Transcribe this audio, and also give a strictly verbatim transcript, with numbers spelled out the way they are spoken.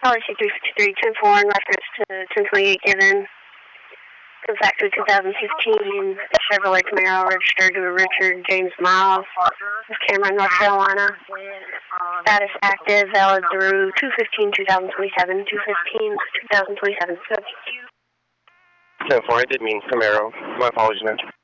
Policy three fifty-three, ten four in reference to ten twenty-eight given. Comes back to two thousand fifteen Chevrolet Camaro registered to Richard James Miles, Cameron, North Carolina. Status active, valid through two fifteen twenty twenty-seven, two fifteen twenty twenty-seven. ten four, I did mean Camaro. My apologies, man.